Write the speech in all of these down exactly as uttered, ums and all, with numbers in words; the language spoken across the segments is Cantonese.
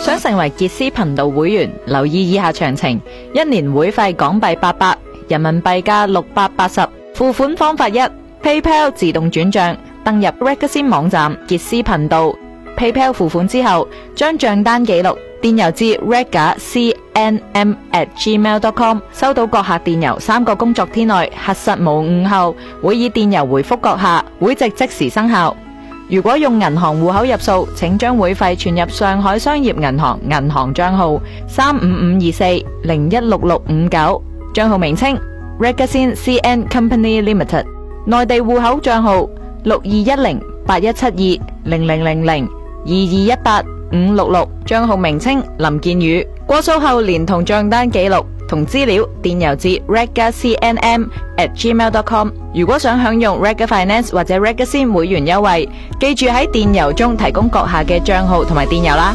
想成為傑斯頻道會員，留意以下詳情。一年會費港幣八百，人民幣價六百八十。付款方法一 PayPal 自動轉賬，登入 Ragazine 網站傑斯頻道 PayPal 付款之後，將賬單記錄電郵至 ragacnm at gmail dot com， 收到閣下電郵三個工作天內核實無誤後，會以電郵回覆閣下，會籍即時生效。如果用銀行戶口入數，請將會費存入上海商業銀行銀行帳號三五五二四零一六六五九，帳號名稱 Ragazine C N Company Limited， 內地戶口帳號六二一零八一七二零零零零二二一八五六六，帳號名稱林建宇。過數後連同賬單記錄同資料電郵至 ragacnm at gmail dot com。 如果想享用 Raga Finance 或者 Ragazine 會員優惠，記住喺電郵中提供閣下嘅賬號同埋電郵啦。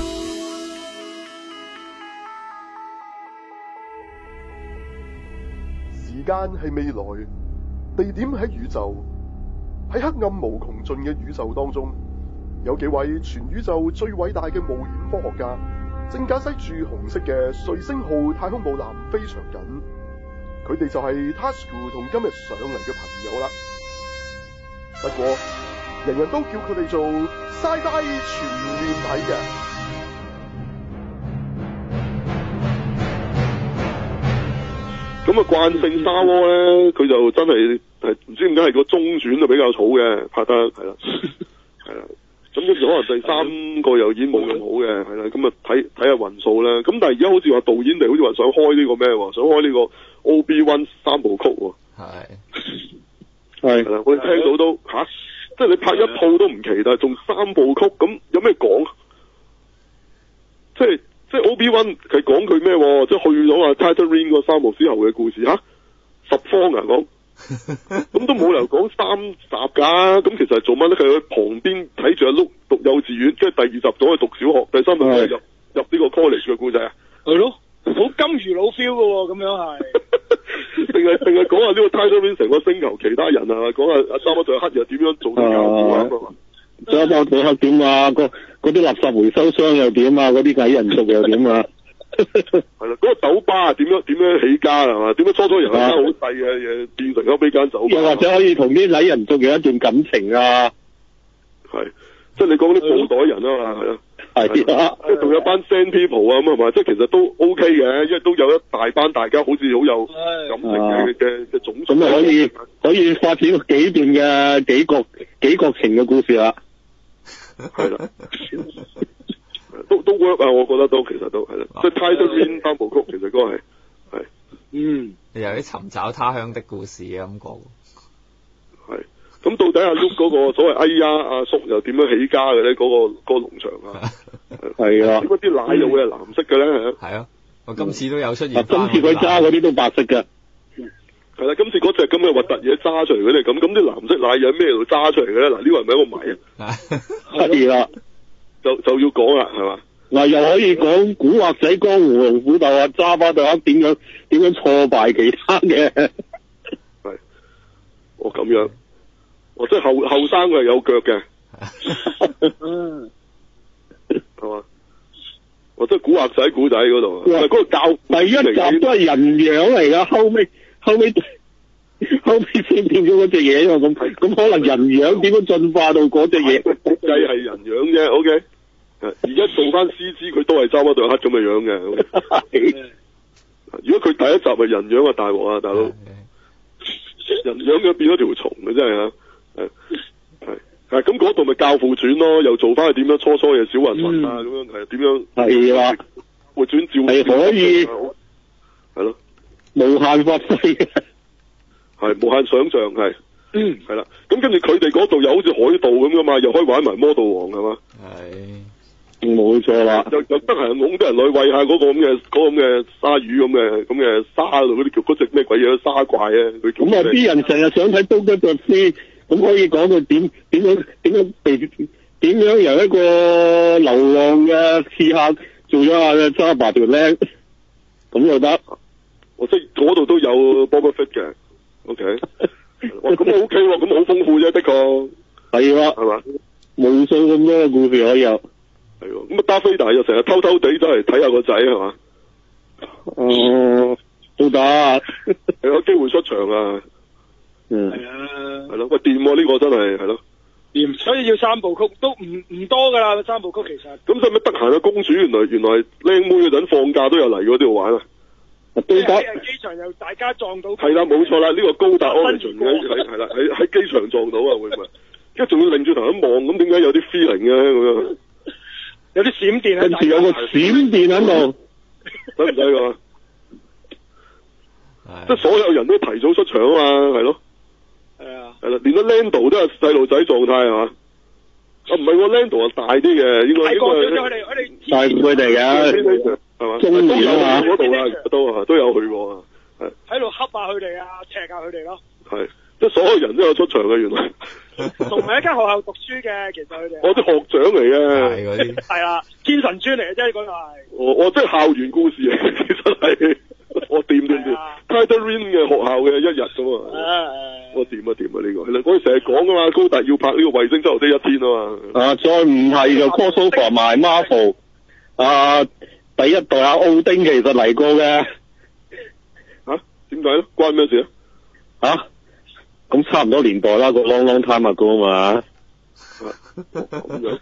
時間係未來，地點喺宇宙，喺黑暗無窮盡嘅宇宙當中，有幾位全宇宙最偉大嘅冒險科學家正駕駛住紅色嘅瑞星號太空母艦非常緊，佢哋就係 Tasuku 同今日上嚟嘅朋友啦。不過人人都叫佢哋做 Sci-Fi 全面睇嘅。 咁啊，慣性沙窩咧，佢就真係係唔知點解係個中轉就比較草嘅，拍得係啦，係啦。咁跟住可能第三個又演冇咁好嘅，係啦。咁啊睇睇下運數啦。咁但係而家好似話導演哋好似話想開呢個咩喎？想開呢個 Obi-Wan 三部曲喎。係係啦，我哋聽到都吓、啊，即係你拍一套都唔奇，但係仲三部曲，咁有咩講？即係。即係 Obi-Wan 係講佢咩？即係去到啊 Tatooine 個三幕之後嘅故事吓，十方啊講，咁都冇理由講三集噶。咁其實係做乜咧？佢喺旁邊睇住阿碌讀幼稚園，跟住第二集走去讀小學，第三集入入呢個 college 嘅故仔啊。係咯，好金魚佬 feel 噶，咁樣係。定係定係講下呢個 Tatooine 成個星球其他人啊，講下阿三一對黑人點樣做啲教父啊嘛。 仲有對黑點啊？嗰啲垃圾回收箱又點啊？嗰啲矮人族又點啊？ 係啦，嗰、那個酒吧點樣點樣起家係嘛？點樣初初由一間好細嘅嘢變成咗俾間酒吧？又或者可以同啲矮人族有一段感情啊？係，即係你講啲布袋人啊嘛，係咯，係啊，即係仲有班 Sand People 啊咁係嘛？即係其實都 OK 嘅，因為都有一大班大家好似好有感情嘅嘅嘅種族。咁啊可以可以發展幾段嘅幾國幾國情嘅故事啦。係啦，都都 work 啊！我覺得都其實都係啦，即係 Tatooine 三部曲，其實都係係嗯， 有啲尋找他鄉的故事嘅感覺。係咁，到底阿 Luke 嗰個所謂哎呀阿叔又點樣起家嘅咧？嗰、嗰個、嗰個農場啊，係啊，點解啲奶又會係藍色嘅咧？係啊，我今次都有出現。今次佢揸嗰啲都白色嘅。係啦，今次嗰隻咁嘅核突嘢揸出嚟嗰啲咁，咁啲藍色奶有咩度揸出嚟嘅咧？嗱，呢個係咪一個謎啊？係啦，就就要講啦，係嘛？嗱，又可以講古惑仔江湖龍虎鬥啊，揸巴對黑點樣點樣挫敗其他嘅？係，哦咁樣，哦即係後後生佢係有腳嘅，嗯，係嘛？哦即係古惑仔古仔嗰度，嗰個教第一集都係人樣嚟噶，後尾。後尾後尾先變咗嗰隻嘢啊嘛，咁咁可能人樣點樣進化到嗰隻嘢？估計係人樣啫 ，OK。而家做翻 C G 佢都係揸一對黑咁嘅樣嘅。Okay? 如果佢第一集係人樣啊，大鑊啊，大佬！人樣嘅變咗條蟲嘅真係啊！係係咁嗰度咪教父傳咯，又做翻佢點樣初初嘅小雲雲啊咁樣係點樣？係啦，會轉照係可以，係咯。無限發揮嘅，係無限想象係，嗯，係啦。咁跟住佢哋嗰度又好似海盜咁噶嘛，又可以玩埋魔道王係嘛？係，冇錯啦。又又得閒拱啲人去餵下嗰個咁嘅嗰個咁嘅鯊魚咁嘅咁嘅沙度嗰啲叫嗰隻咩鬼嘢沙怪啊？咁啊啲人成日想睇刀吉腳師，咁可以講佢點點樣點樣被點樣由一個流浪嘅刺客做咗阿揸把條靚，咁又得。我即係嗰度都有 Boba Fett 嘅 ，OK，哇咁 OK 喎，咁好豐富啫，的確係啦，係嘛，無數咁多嘅故事可以有， 係喎，咁啊達菲大就成日偷偷地走嚟睇下個仔係嘛？ 哦，都得， 係有機會出場啊！ 嗯， 係啊， 係咯，喂掂喎呢個真係係咯， 掂，所以要三部曲都唔唔多噶啦，三部曲其實。 咁使唔使得閒嘅公主原來原來靚妹嗰陣放假都有嚟嗰度玩啊？ 都得。 喺機場又大家撞到。 係啦，冇錯啦，呢、這個高達 Origin 嘅係係啦，喺喺機場撞到啊，會唔會？跟住仲要擰住頭一望，咁點解有啲 feeling 嘅咁樣？ 有啲閃電喺跟住有個閃電喺度， 使唔使㗎？即係所有人都提早出場啊嘛，係咯。 係啊。係啦，連個 Lando 都係細路仔狀態係嘛？啊唔係喎 Lando 係大啲嘅，應該應該。 佢哋佢哋。 大佢哋嘅。係嘛？中年啊嘛。 嗰度啊，都啊都有去過啊。係。 喺度恰下佢哋啊，踢下佢哋咯。 係，即係所有人都有出場嘅原來。 同埋一間學校讀書嘅，其實佢哋。 我啲學長嚟嘅。 係嗰啲。 係啦，天神村嚟嘅啫，嗰度係。 我我即係校園故事嚟，其實係。我掂掂掂 Tatooine 嘅學校嘅一日噶嘛，我掂啊掂啊呢個，係啦，我哋成日講噶嘛，高達要拍呢個衛星周遊的一天啊嘛， 啊再唔係就 crossover 埋 Marvel，啊第一代阿奧丁其實嚟過嘅， 吓點解咧？關咩事啊？ 吓咁差唔多年代啦，個 long long time ago 啊嘛， 咁樣，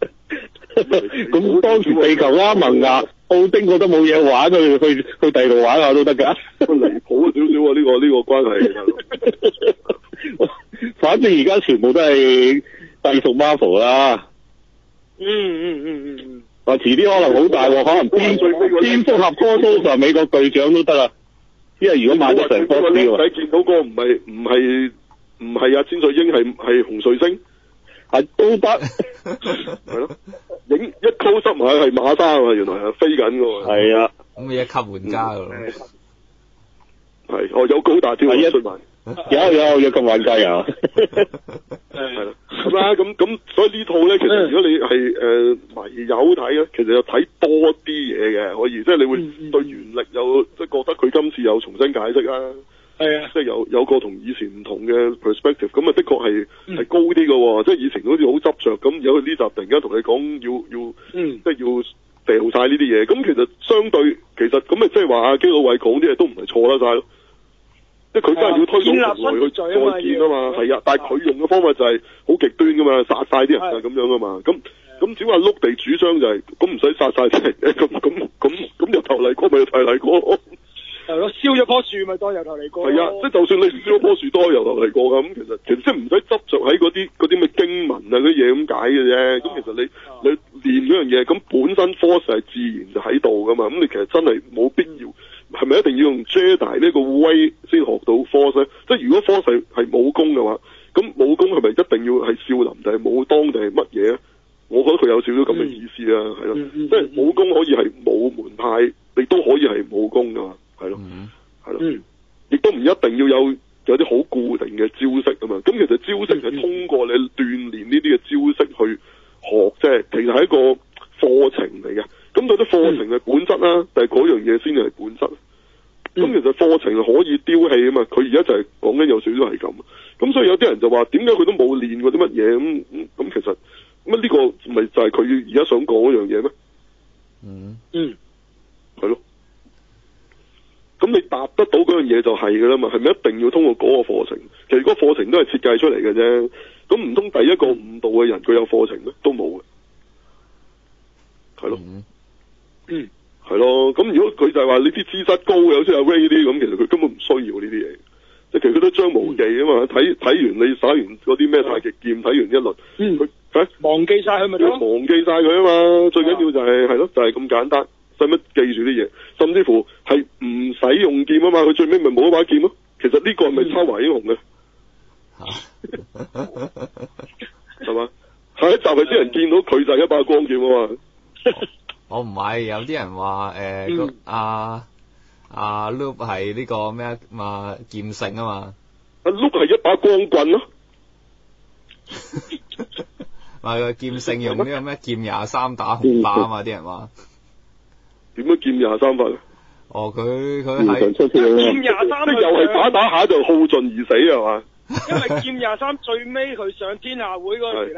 咁當時地球啱萌芽。奧丁覺得冇嘢玩，去去去第二度玩下都得噶。 離譜少少啊！呢、這個呢、這個關係。 反正而家全部都係隸屬 Marvel 啦。 嗯嗯嗯嗯嗯。 啊，遲啲可能好大喎，可能蝙蝙蝠俠 crossover 美國隊長都得啦。因為如果買咗成波啲喎。 你見到個唔係唔係唔係阿千歲英係係紅彗星， 係都得。 係咯。影一 close up 埋係馬沙啊嘛，原來係飛緊噶喎。係啊， 咁一級玩家噶咯。 係，哦有高達添，一出埋。 有有有咁玩家啊。 係啦，咁啦，咁咁，所以呢套咧，其實如果你係誒迷友睇咧，其實又睇多啲嘢嘅，可以，即係你會對原力有即係覺得佢今次有重新解釋啦。係啊，即係有有個同以前唔同嘅 perspective，咁啊的確係係高啲嘅喎，即係以前好似好執着咁，有呢集突然間同你講要要，嗯、即係要掉晒呢啲嘢，咁其實相對其實咁咪即係話阿基魯偉講啲嘢都唔係錯得晒咯，即係佢真係要推動人類去再見啊嘛，係啊，但係佢用嘅方法就係好極端噶嘛，殺晒啲人啊咁樣噶嘛，咁咁只話碌地主張就係咁唔使殺晒啲人，咁咁咁咁由頭嚟過咪由頭嚟過。 係咯，燒咗棵樹咪當由頭嚟過。係啊，即係就算你燒咗棵樹都係由頭嚟過㗎。咁其實其實即係唔使執着喺嗰啲嗰啲咩經文啊嗰啲嘢咁解嘅啫。咁、啊、其實你、啊、你練嗰樣嘢，咁本身 force 係自然就喺度噶嘛。咁你其實真係冇必要，係咪一定要用 Jedi 呢個 way 先學到 force 咧？即係如果 force 係係武功嘅話，咁武功係咪一定要係少林定係武當定係乜嘢咧？我覺得佢有少少咁嘅意思啊，係咯、嗯，即係武功可以係武門派，你都可以係武功噶嘛。係咯，係咯，亦都唔一定要有有啲好固定嘅招式啊嘛。咁其實招式係通過你鍛煉呢啲嘅招式去學，即係其實係一個課程嚟嘅。咁到底課程嘅本質啦，但係嗰樣嘢先係本質。咁、嗯、其實課程係可以丟棄啊嘛。佢而家就係講緊有少少係咁。咁所以有啲人就話，點解佢都冇練過啲乜嘢咁咁？其實咁呢個咪就係佢而家想講嗰樣嘢咩？嗯嗯，係咯。咁你答得到嗰樣嘢就係㗎啦嘛，係咪一定要通過嗰個課程？其實嗰個課程都係設計出嚟嘅啫。咁唔通第一個誤導嘅人佢有課程咩？都冇嘅，係咯，嗯，係咯。咁如果佢就係話呢啲資質高嘅，好似阿 Ray 啲咁，其實佢根本唔需要呢啲嘢。即係其實佢都張無忌啊嘛。睇睇完你耍完嗰啲咩太極劍，睇完一輪，嗯，佢佢忘記晒佢咪得咯？ 忘記晒佢啊嘛。最緊要就係係咯，就係咁簡單。使乜記住啲嘢？甚至乎係唔使用劍啊嘛，佢最尾咪冇一把劍咯。其實呢個係咪超華英雄嘅？係嘛？下一集係啲人見到佢就係一把光劍啊嘛。 我唔係，有啲人話誒個阿阿 Luke 係呢個咩嘛劍聖啊嘛。 阿 Luke 係一把光棍咯。 話個劍聖用呢個咩劍廿三打紅巴啊嘛，啲人話。 點樣劍廿三法？ 哦，佢佢係劍廿三， 即係又係打打下就耗盡而死係嘛？ 因為劍廿三最尾佢上天下會嗰時咧，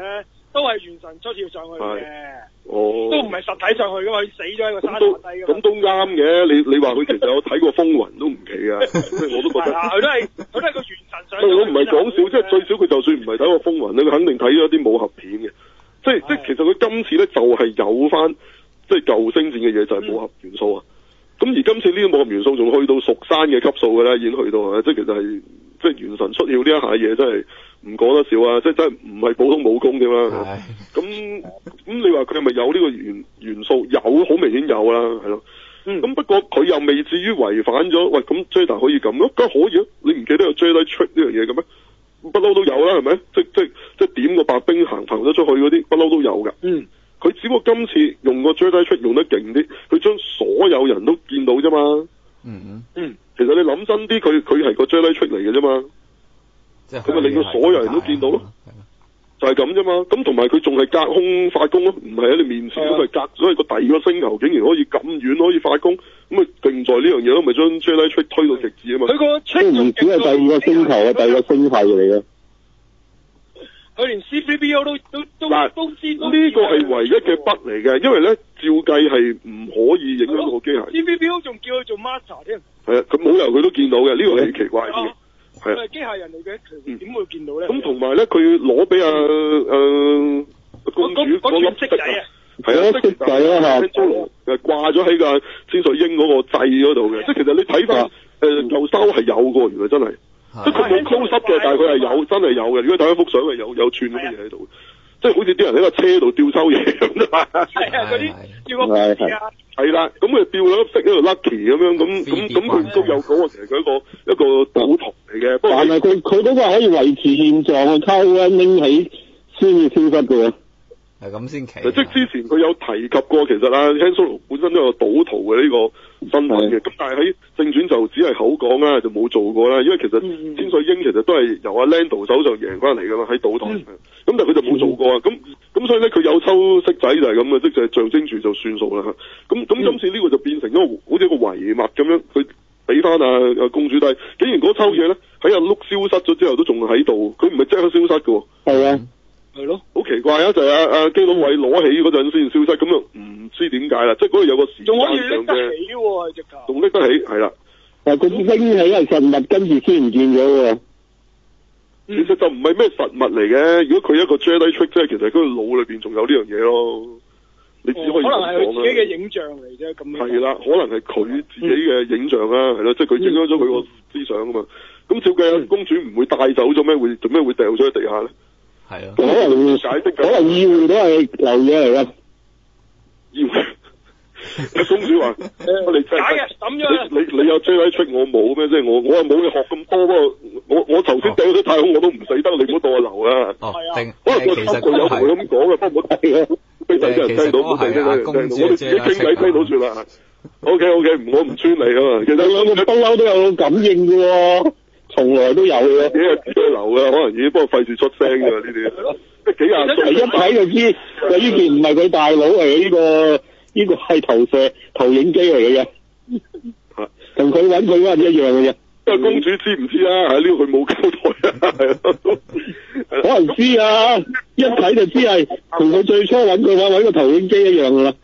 都係元神出竅上去嘅。 哦。 都唔係實體上去噶嘛，佢死咗喺個山下低噶嘛。 咁都啱嘅，你你話佢其實有睇過風雲都唔奇噶，即係我都覺得。係啊， 佢都係佢都係個元神上。 我唔係講笑，即係最少佢就算唔係睇過風雲咧，佢肯定睇咗一啲武俠片嘅。即係即係其實佢今次咧就係有翻即係舊星戰嘅嘢，就係武俠元素啊。咁、嗯、而今次呢啲武俠元素仲去到蜀山嘅級數嘅啦，已經去到啊！即係其實係即係元神出竅呢一下嘢，真係唔講得少啊！即係真係唔係普通武功啫嘛。咁咁你話佢係咪有呢個元元素？有，好明顯有啦，係咯。咁、嗯、不過佢又未至於違反咗。喂，咁 Jedi 可以咁咯？梗係可以啊！你唔記得有 Jedi trick 呢樣嘢嘅咩？不嬲都有啦，係咪？即即即點個白兵行行得出去嗰啲，不嬲都有㗎。嗯。佢只不過今次用個 Jedi trick 用得勁啲，佢將所有人都見到啫嘛。嗯嗯。嗯。其實你諗真啲，佢佢係個 Jedi trick 嚟嘅啫嘛。即係佢咪令到所有人都見到咯。就係咁啫嘛。咁同埋佢仲係隔空發功咯，唔係喺你面前，咁係隔咗喺個第二個星球，竟然可以咁遠可以發功，咁啊勁在呢樣嘢咯，咪將 Jedi trick 推到極致啊嘛。佢個 trick 唔止係第二個星球啊，第二個星系嚟嘅。 佢連 C 三 P O 都都都都知道呢個係唯一嘅筆嚟嘅，因為咧照計係唔可以影響到個機械。 C 三 P O 仲叫佢做 master 添。 係啊，佢冇理由佢都見到嘅，呢、這個係奇怪啲嘅。係啊，係機械人嚟嘅，點會見到咧？ 咁同埋咧，佢攞俾阿誒公主嗰粒色仔啊，係啊，色仔啊嚇，誒掛咗喺個千歲鷹嗰個掣嗰度嘅，即係其實你睇翻誒舊收係有嘅，原來真係。即係佢冇 close up 嘅，但係佢係有，真係有嘅。如果睇一幅相係有有串嗰啲嘢喺度，即係好似啲人喺個車度吊收嘢咁啫嘛。係啊，嗰啲吊個係啊。係啦，咁佢吊咗粒色喺度 lucky 咁樣，咁咁咁佢都有講過，其實佢一個一個賭徒嚟嘅。 但係佢佢嗰個可以維持現狀去溝咧拎起先至消失嘅。 係咁先奇。 即係之前佢有提及過，其實啊 Han Solo 本身都有賭徒嘅呢個身份嘅，咁但係喺正傳就只係口講啦，就冇做過啦。因為其實千歲鷹其實都係由阿 Lando 手上贏翻嚟噶嘛，喺賭台。咁、嗯、但係佢就冇做過啊。咁咁所以咧，佢有抽色仔就係咁嘅，即係象徵住就算數啦。咁咁今次呢個就變成咗好似一個遺物咁樣，佢俾翻阿阿公主，但係竟然嗰抽嘢咧喺阿 Luke 消失咗之後都仲喺度，佢唔係即刻消失嘅。係啊。係咯，好奇怪啊！就係阿阿基佬偉攞起嗰陣先消失，咁就唔知點解啦。即係嗰度有個時間上嘅，仲可以拎得起喎，直頭仲拎得起，係啦。 但係佢拎起係實物，跟住先唔見咗喎。 其實就唔係咩實物嚟嘅。如果佢一個 Jedi trick，即係其實佢個腦裏邊仲有呢樣嘢咯。你只可以咁講啦。可能係佢自己嘅影像嚟啫，咁樣。係啦，可能係佢自己嘅影像啦，係咯，即係佢影響咗佢個思想啊嘛。咁照計，公主唔會帶走咗咩？會做咩會掉咗喺地下咧？係啊，可能解釋，可能意會都係流嘢嚟噶。意會，公主話：我哋真係你你有 Jedi trick 我冇咩？即係我我又冇你學咁多，不過我我頭先掉咗太空我都唔死得，你唔好當我流啊！哦，可能個心佢有同佢咁講嘅，不過唔好睇啊，俾第啲人聽到，唔好聽到，聽到，我哋自己傾偈聽到算啦。O K O K，我唔穿你啊嘛。其實兩個不嬲都有感應嘅喎。從來都有嘅，幾日之流嘅，可能已經幫我費事出聲嘅呢啲，即係幾廿歲一睇就知，就呢件唔係佢大佬嚟嘅，呢個呢個係投射投影機嚟嘅啫，同佢揾佢嗰陣一樣嘅啫。因為公主知唔知啊？喺呢度佢冇交代啊，係可能知啊，一睇就知係同佢最初揾佢揾揾個投影機一樣噶啦。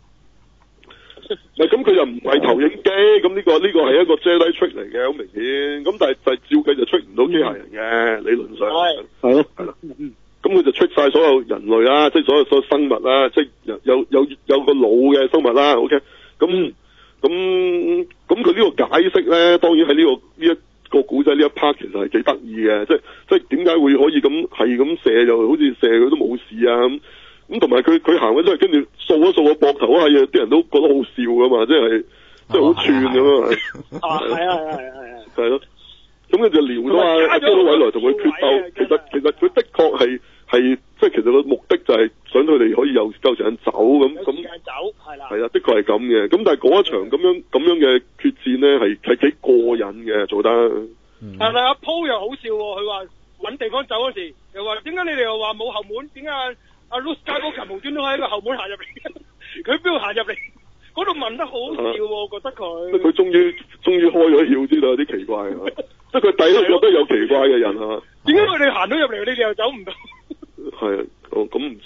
唔係咁，佢又唔係投影機，咁呢、這個呢、這個係一個 Jedi trick 嚟嘅，好明顯。咁但係就係照計就 trick 唔到機械人嘅，嗯、理論上係係咯係啦。咁佢就 trick 晒所有人類啦，即係所有所有生物啦，即係有有有有個腦嘅生物啦。OK，咁咁咁佢呢個解釋咧，當然喺呢、這個呢一個古仔呢一 part 其實係幾得意嘅，即係即係點解會可以咁係咁射，又好似射佢都冇事啊咁。咁同埋佢佢行咗出去，跟住掃一掃個膊頭嗰下嘢，啲人都覺得好笑噶嘛，即係即係好串咁啊！啊，係啊係啊係啊係啊，係咯。咁佢就撩到阿基魯偉來同佢決鬥。其實其實佢的確係係即係其實個目的就係想佢哋可以有夠時間走咁咁。時間走係啦。係啊，的確係咁嘅。咁但係嗰一場咁樣咁樣嘅決戰咧，係係幾過癮嘅做得。但係阿 Po 又好笑喎，佢話揾地方走嗰時，又話點解你哋又話冇後門？點解？阿 Luke Skywalker 無端端喺個後門行入嚟，佢邊度行入嚟？嗰度問得好笑喎，我覺得佢。佢終於終於開咗竅，知道有啲奇怪啊！即係佢第一覺得有奇怪嘅人啊！點解佢哋行到入嚟，你哋又走唔到？係啊，哦咁唔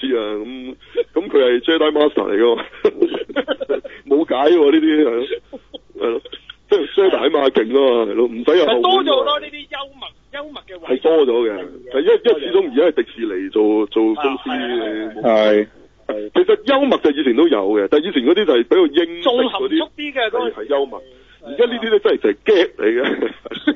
Jedi Master 嚟噶嘛，冇解喎呢啲係咯，係咯，即係 Jedi 嘛勁啊嘛，係咯，唔使有後面。 多咗好多呢啲幽默幽默嘅位。 係多咗嘅，係因因為始終而家係迪士尼做做公司嘅， 係係。其實幽默就以前都有嘅，但係以前嗰啲就係比較英式仲含蓄嗰啲， 啲嘅嗰係幽默。而家呢啲咧真係就係 gag 嚟嘅。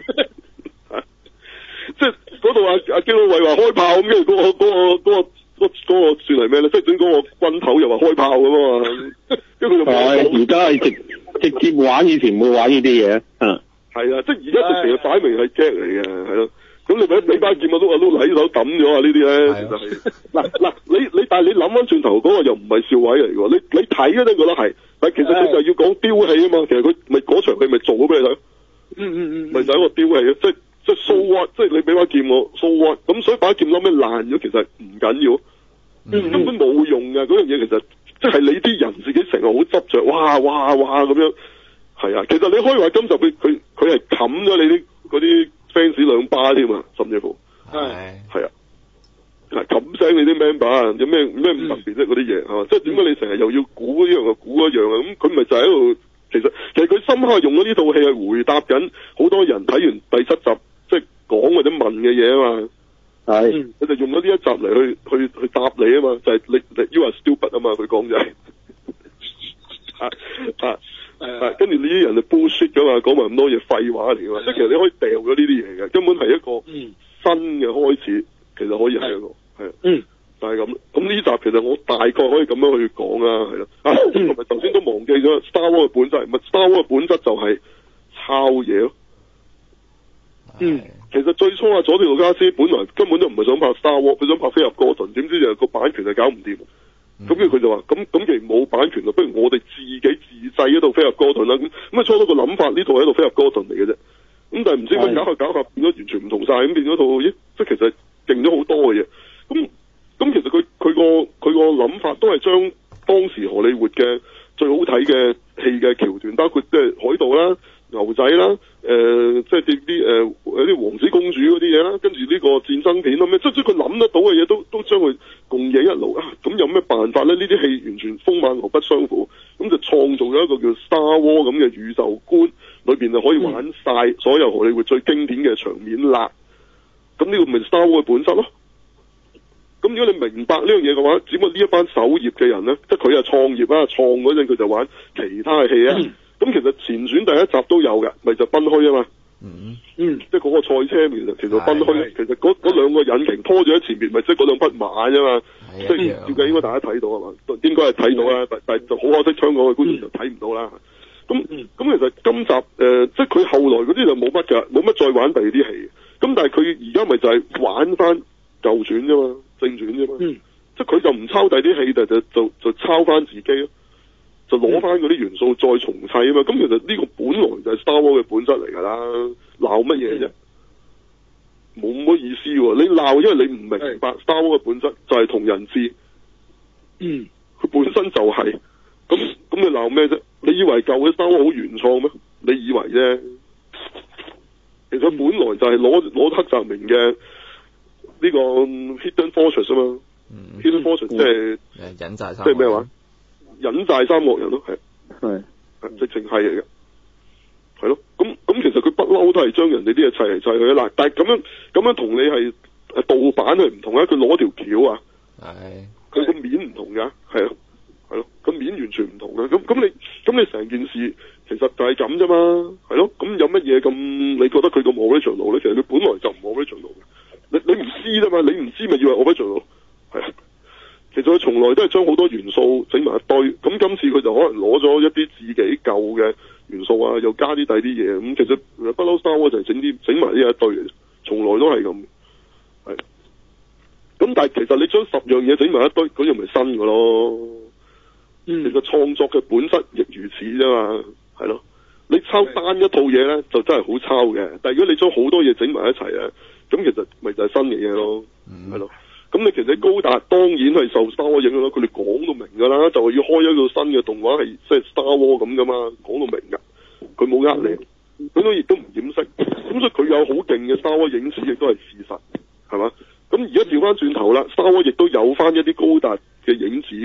即係嗰度阿阿基魯衛話開炮咁，跟住嗰個嗰、嗰個嗰、嗰個嗰、嗰個算係咩咧？即係整嗰個軍頭又話開炮咁啊嘛，跟住佢就係而家係直直接玩，以前唔會玩呢啲嘢。嗯， 係啊，即係而家直情係擺明係 gag 嚟嘅，係咯。咁你咪俾把劍我都我都喺手抌咗啊！呢啲咧其實係嗱嗱，你你但係你諗翻轉頭嗰個又唔係笑位嚟喎，你你睇嗰陣覺得係，但係其實佢就係要講丟戲啊嘛。其實佢咪嗰場戲咪做咗俾你睇， 嗯嗯嗯， 咪就係一個丟戲啊，即係。即係 so what，即係你俾把劍我 so what，咁所以把劍諗咩爛咗，其實唔緊要，嗯、根本冇用嘅嗰樣嘢，其實即係你啲人自己成日好執着，哇哇哇咁樣，係啊，其實你可以話今集佢佢佢係冚咗你啲嗰啲 fans 兩巴添啊，甚至乎係係啊，嗱冚聲你啲 member 有咩咩唔特別啫嗰啲嘢係嘛，即係點解你成日又要估呢樣又估嗰樣啊？咁佢咪就喺度，其實其實佢深刻用咗呢套戲係回答緊好多人睇完第七集。講或者問嘅嘢啊嘛，係，佢就用咗呢一集嚟去去去答你啊嘛，就係、是、你你 you are stupid 啊嘛，佢講就係、是，啊啊啊，跟住呢啲人就 bullshit 噶嘛，講埋咁多嘢廢話嚟噶嘛，即係其實你可以掉咗呢啲嘢嘅，根本係一個新嘅開始，其實可以係一個，係，嗯，就係咁，咁呢集其實我大概可以咁樣去講啊，係咯，啊，同埋頭先都忘記咗 Star Wars 嘅本質，咪 Star Wars 嘅本質就係抄嘢咯。嗯，其實最初啊，佐治盧卡斯本來根本都唔係想拍 Star Wars，佢想拍飛入哥頓，點知就個版權係搞唔掂，咁跟住佢就話，咁咁既然冇版權啦，不如我哋自己自製一套飛入哥頓啦，咁咁啊初初個諗法呢套係一套飛入哥頓嚟嘅啫，咁但係唔知佢搞下搞下變咗完全唔同晒，咁變咗套咦，即係其實勁咗好多嘅嘢，咁咁其實佢佢個佢個諗法都係將當時荷里活嘅最好睇嘅戲嘅橋段，包括即係海盜啦。牛仔啦，誒、呃，即係啲啲誒有啲王子公主嗰啲嘢啦，跟住呢個戰爭片啦咩，即係即係佢諗得到嘅嘢都都將佢共冶一爐啊！咁有咩辦法咧？呢啲戲完全風馬牛不相符，咁就創造咗一個叫 Star Wars 咁嘅宇宙觀，裏邊就可以玩晒所有荷里活最經典嘅場面啦。咁呢個咪 Star Wars 嘅本質咯。咁如果你明白呢樣嘢嘅話，只不過呢一班守業嘅人咧，即係佢係創業啦，創嗰陣佢就玩其他嘅戲啊。嗯咁其實前傳第一集都有嘅，咪就賓虛啊嘛。嗯嗯，即係嗰個賽車其實其實賓虛，其實嗰嗰兩個引擎拖住喺前面，咪即係嗰兩匹馬啫嘛。即係照計應該大家睇到啊嘛，應該係睇到啦，但但就好可惜香港嘅觀眾就睇唔到啦。咁咁、嗯、其實今集誒、呃，即係佢後來嗰啲就冇乜㗎，冇乜再玩第二啲戲。咁但係佢而家咪就係玩翻舊傳啫嘛，正傳啫嘛。嗯、即係佢就唔抄第二啲戲，就就就就抄翻自己咯。就攞翻嗰啲元素再重砌啊嘛，咁其實呢個本來就係 Star Wars 嘅本質嚟㗎啦，鬧乜嘢啫？冇乜意思喎，你鬧因為你唔明白 Star Wars 嘅本質就係同人誌，嗯，佢本身就係、是，咁咁你鬧咩啫？你以為舊嘅 Star Wars 好原創咩？你以為啫？其實本來就係攞攞黑澤明嘅呢個 Hidden Fortress 啊嘛、嗯、，Hidden Fortress 即係隱寨三， 即係咩話？隱寨三惡人咯，係係直情係嚟嘅，係咯。咁咁其實佢不嬲都係將人哋啲嘢砌嚟砌去啦。但係咁樣咁樣同你係盜版係唔同啊！佢攞條橋啊，係佢個面唔同㗎，係啊，係咯，個面完全唔同嘅。咁咁你咁你成件事其實就係咁啫嘛，係咯。咁有乜嘢咁？你覺得佢咁 original 咧？其實佢本來就唔 original 嘅。你你唔知啫嘛，你唔知咪以為 original 係啊。其實佢從來都係將好多元素整埋一堆，咁今次佢就可能攞咗一啲自己舊嘅元素啊，又加啲第啲嘢，咁其實不嬲 Star Wars就係整啲整埋呢一堆嘅，從來都係咁，係。咁但係其實你將十樣嘢整埋一堆，嗰樣咪新嘅咯。嗯、其實創作嘅本質亦如此啫嘛，係咯。你抄單一套嘢咧，就真係好抄嘅。但係如果你將好多嘢整埋一齊啊，咁其實咪就係新嘅嘢咯，係咯。咁你其實高達當然係受 Star Wars 影響啦，佢哋講到明㗎啦，就係要開一個新嘅動畫係即係 Star Wars 咁㗎嘛，講到明㗎，佢冇呃你，佢都亦都唔掩飾，咁所以佢有好勁嘅 Star Wars 影史亦都係事實，係嘛？咁而家調翻轉頭啦，Star Wars 亦都有翻一啲高達嘅影子喎，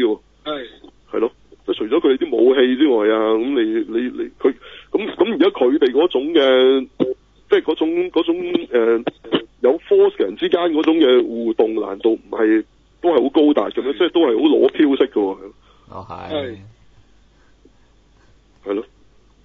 係係咯，即係除咗佢哋啲武器之外啊，咁你你你佢咁咁而家佢哋嗰種嘅，即係嗰種嗰種誒、呃、有 force 嘅人之間嗰種嘅互動難度唔係都係好高達嘅咩？即係都係好攞飄式嘅喎。 哦係。 係咯。